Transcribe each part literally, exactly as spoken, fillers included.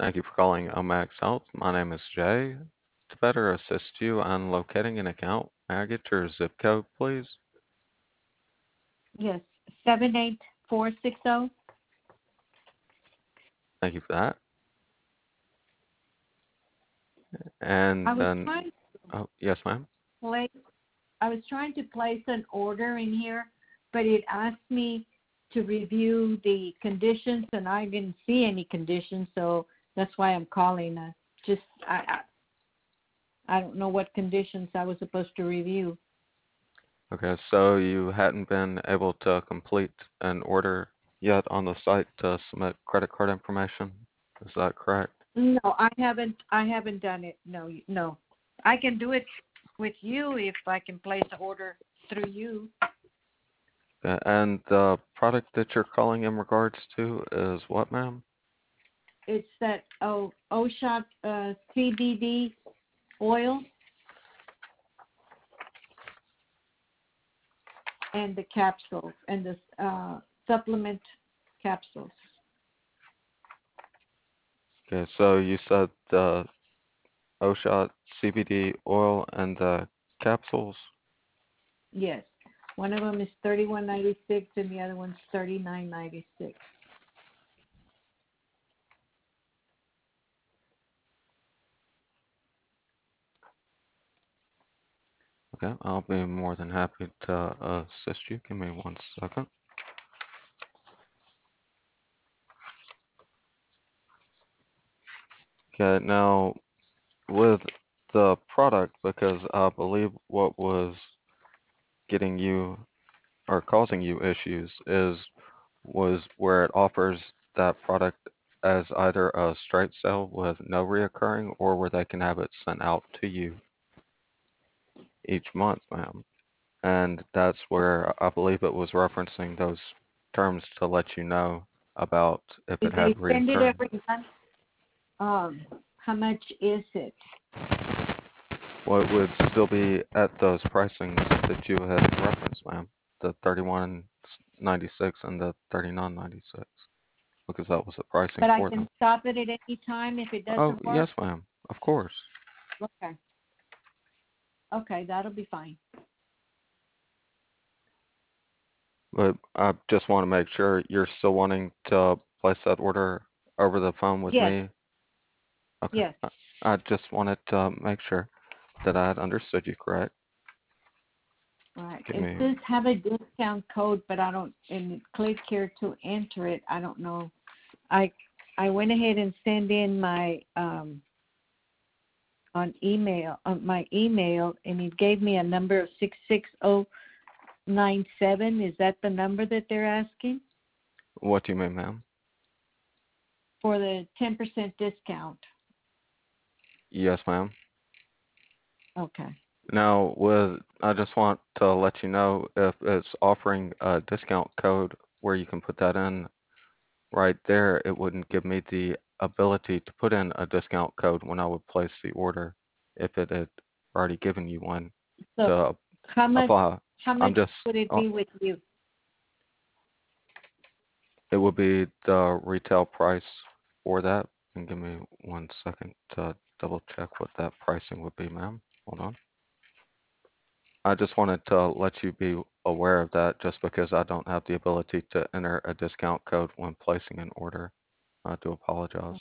Thank you for calling Omax Health. My name is Jay. To better assist you on locating an account, may I get your zip code, please? Yes, seven eight four six zero. Thank you for that. And I was then, trying to oh, yes, ma'am. place. I was trying to place an order in here, but it asked me to review the conditions, and I didn't see any conditions, so that's why I'm calling. Uh, just I, I I don't know what conditions I was supposed to review. Okay, so you hadn't been able to complete an order yet on the site to submit credit card information. Is that correct? No, I haven't. I haven't done it. No, no. I can do it with you if I can place an order through you. Okay, and the product that you're calling in regards to is what, ma'am? It's that oh O-Shot uh, C B D oil and the capsules and the uh, supplement capsules. Okay, so you said the O-Shot C B D oil and the capsules. Yes, one of them is thirty-one ninety-six and the other one's thirty-nine ninety-six. Okay, I'll be more than happy to uh, assist you. Give me one second. Okay, now with the product, because I believe what was getting you or causing you issues is was where it offers that product as either a straight sale with no reoccurring or where they can have it sent out to you each month, ma'am. And that's where I believe it was referencing those terms to let you know about if If it had they send it reoccurring. every month, um, how much is it? Well, it would still be at those pricings that you had referenced, ma'am, the thirty-one ninety-six and the thirty-nine ninety-six, because that was the pricing But I for them. can stop it at any time if it Oh, doesn't work? yes, ma'am, of course. Okay. Okay, that'll be fine. But I just want to make sure you're still wanting to place that order over the phone with Yes, me. Okay. yes. I I just wanted to make sure that I had understood you correct. All right. Give It me, says have a discount code, but I don't, and click here to enter it. I don't know. I I went ahead and sent in my um on email on my email, and it gave me a number of six six zero nine seven. Is that the number that they're asking what do you mean, ma'am? for the ten percent discount? Yes, ma'am. Okay. Now, with I just want to let you know if it's offering a discount code where you can put that in right there, it wouldn't give me the ability to put in a discount code when I would place the order if it had already given you one So to how much apply. how I'm much just, would it uh, be with you? it would be the retail price for that. And give me one second to double check what that pricing would be, ma'am. Hold on. I just wanted to let you be aware of that just because I don't have the ability to enter a discount code when placing an order. I do apologize.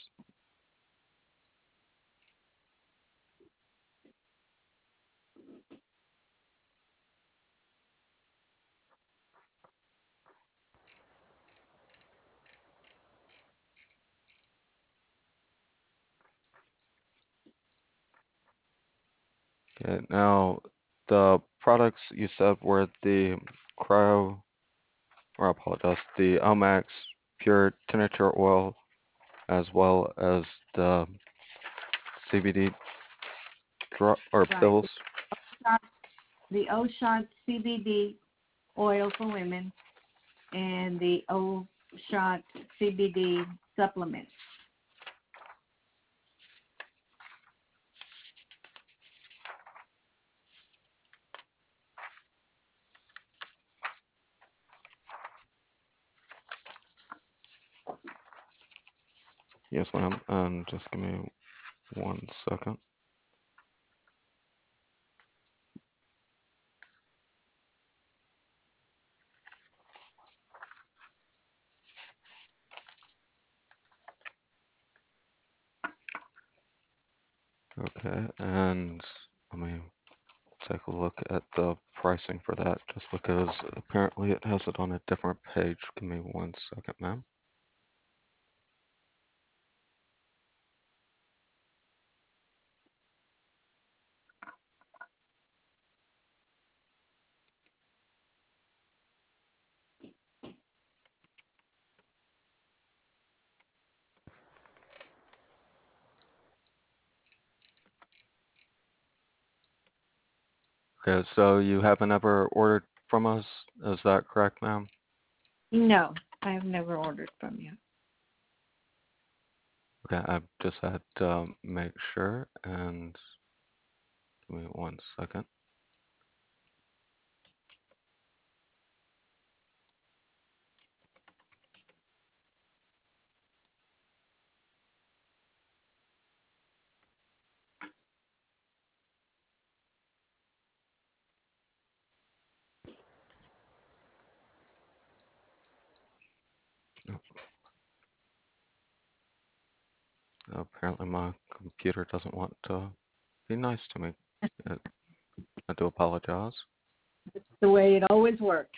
Okay, now the products you said were the Cryo, or I apologize, the Omax Pure Tincture Oil, as well as the C B D dro- or Right. pills. The shot, the O shot C B D oil for women and the O shot C B D supplement. Yes, ma'am. Um, just give me one second. Okay, and let me take a look at the pricing for that, just because apparently it has it on a different page. Give me one second, ma'am. Okay, so you haven't ever ordered from us, is that correct, ma'am? No, I've never ordered from you. Okay, I just had to make sure, and give me one second. Apparently my computer doesn't want to be nice to me. Uh, I do apologize. The way it always works.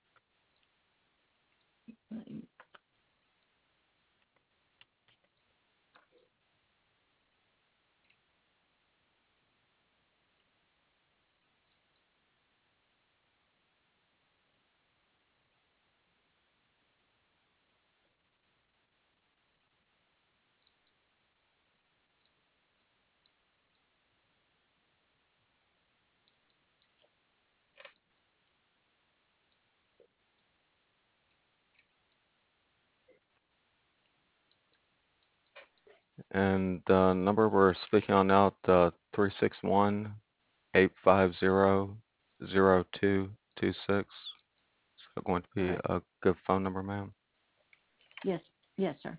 And the number we're speaking on now, the three six one, eight five zero, zero two two six. Is that going to be Correct. a good phone number, ma'am? Yes, yes, sir.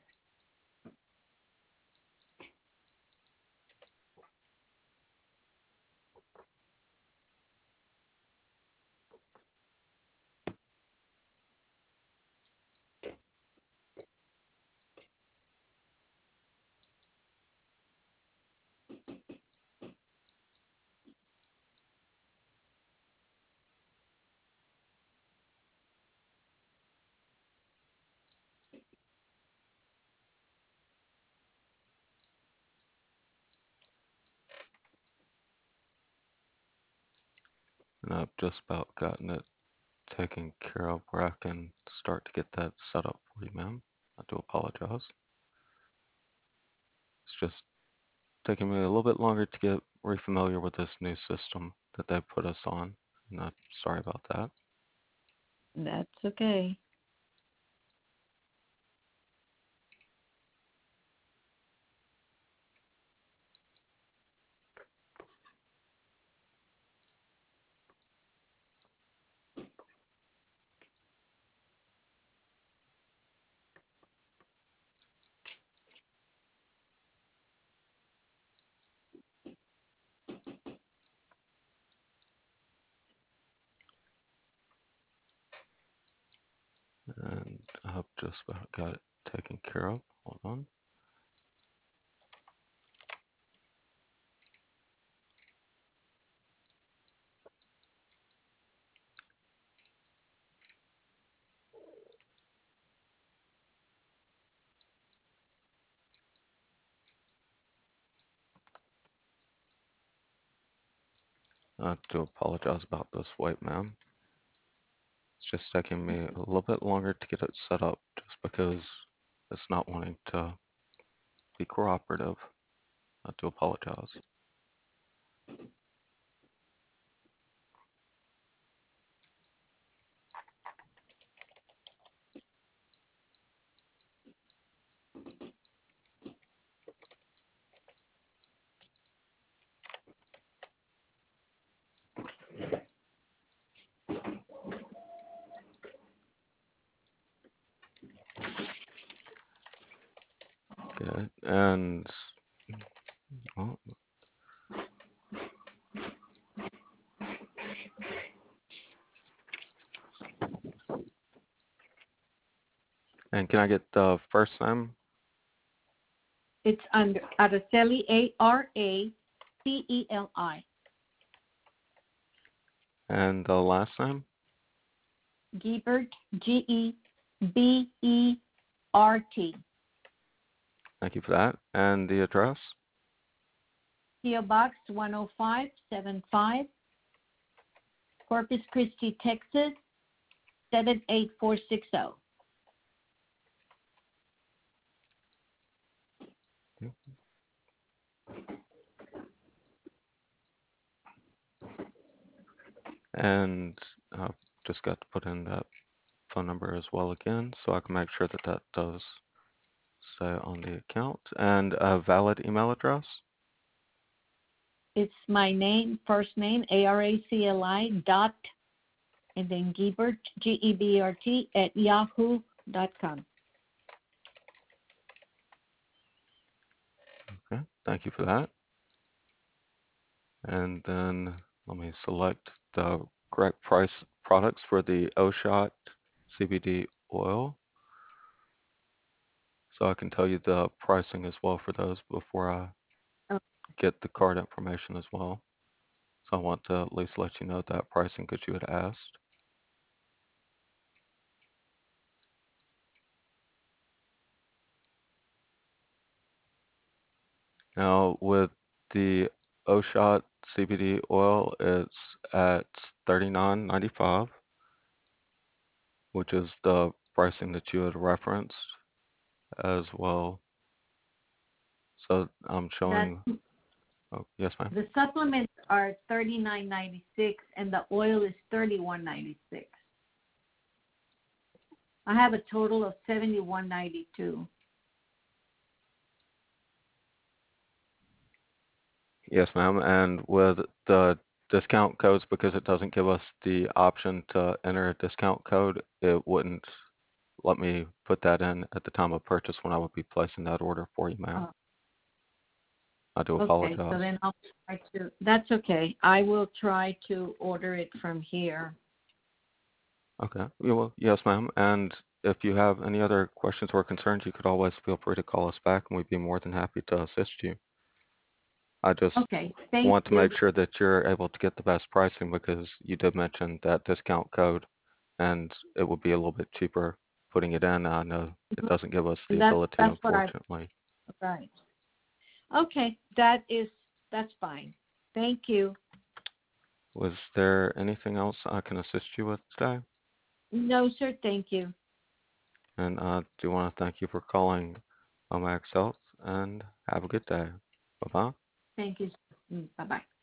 And I've just about gotten it taken care of where I can start to get that set up for you, ma'am. I do apologize. It's just taking me a little bit longer to get re-familiar with this new system that they put us on. And I'm sorry about that. That's okay. And I've just about got it taken care of. Hold on. I do apologize about this wait, ma'am. It's just taking me a little bit longer to get it set up just because it's not wanting to be cooperative. I do apologize. Okay. And well, and can I get the first name It's under Araceli, A R A C E L I. and the last name? Gebert, G E B E R T. Thank you for that. And the address? P O Box one oh five seven five, Corpus Christi, Texas seven eight four six zero. And I've just got to put in that phone number as well again so I can make sure that that does stay on the account. And a valid email address? It's my name, first name, A R A C L I dot, and then Gebert, G E B E R T, at yahoo dot com. Okay, thank you for that. And then let me select the correct price products for the O-Shot C B D oil. So I can tell you the pricing as well for those before I Oh, get the card information as well. So I want to at least let you know that pricing because you had asked. Now with the O-Shot C B D oil, it's at thirty-nine ninety-five, which is the pricing that you had referenced as well. So I'm that showing, oh, yes, ma'am. the supplements are thirty-nine ninety-six and the oil is thirty-one ninety-six. I have a total of seventy-one ninety-two. Yes, ma'am. And with the discount codes, because it doesn't give us the option to enter a discount code, it wouldn't let me put that in at the time of purchase when I would be placing that order for you, ma'am. Oh, I do okay, apologize. so then I'll try to, that's okay. I will try to order it from here. Okay. You will, yes, ma'am. And if you have any other questions or concerns, you could always feel free to call us back, and we'd be more than happy to assist you. I just Okay, thank want to you. make sure that you're able to get the best pricing because you did mention that discount code, and it would be a little bit cheaper putting it in. I know it doesn't give us the That's, ability, that's what I, unfortunately. right. Okay, that is, that's fine. Thank you. Was there anything else I can assist you with today? No, sir, thank you. And I do want to thank you for calling Omax Health, and have a good day. Bye-bye. Thank you. Mm, bye-bye.